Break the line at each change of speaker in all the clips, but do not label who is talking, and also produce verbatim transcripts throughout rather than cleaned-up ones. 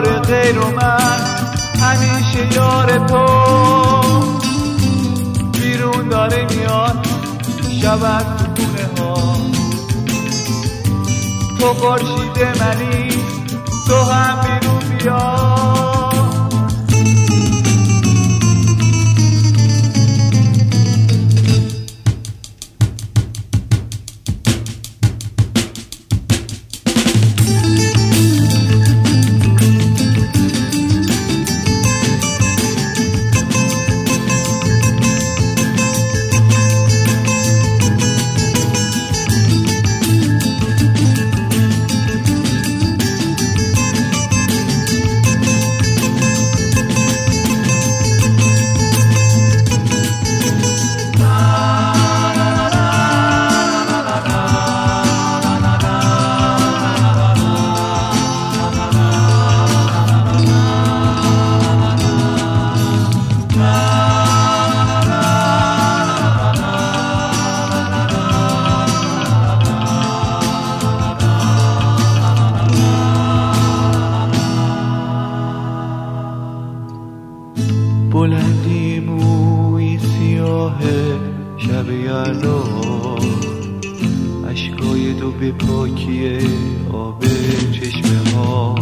یار غیر و من همیشه یار تو. بیرون داره میاد شب از تو خونه ها، تو خورشید منی تو هم بیرون بیا.
بلندی موی سیاه شب یلدا، اشکای دو به پاکی آب چشمه ها،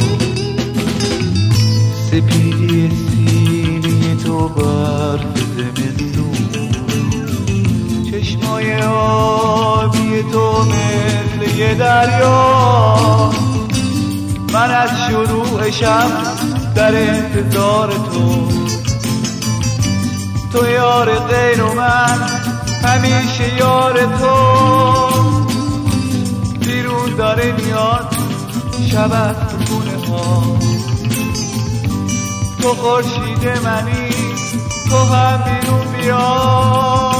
سپیدی سینه تو برف زمستون، چشمای آبی تو مثل یه دریا. من از شروع شب در انتظار تو، تو یار غیر و من همیشه یار تو. بیرون داره میاد شب از تو خونه ها، تو خورشید منی تو هم بیرون بیا.